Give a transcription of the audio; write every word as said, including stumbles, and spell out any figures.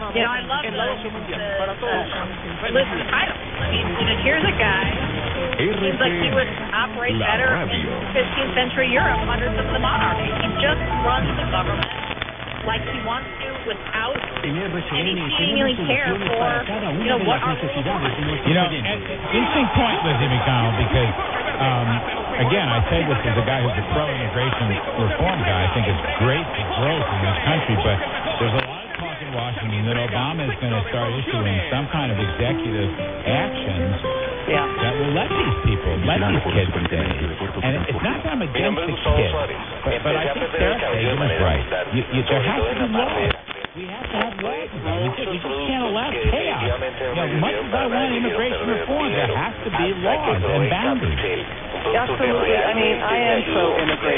You know, I love the, the, the list of titles. I mean, you know, here's a guy who seems like he would operate better in fifteenth century Europe under some of the monarchy. He just runs the government like he wants to without any seemingly care for, you know, what our rules are. You know, interesting point, Lizzie McDonald, because, um, again, I say this as a guy who's a pro-immigration reform guy. I think it's great for growth in this country, but there's a lot of talk in Washington that Obama is going to start issuing some kind of executive actions yeah. that will let these people, let these kids stay. And it's not that I'm against the kids, but, but I think Sarah Sagan is right. You, you, there has to be laws. We have to have laws. We just, we just can't allow chaos. You know, much as I want immigration reform, there has to be laws and boundaries. Absolutely. I mean, I am pro-immigration.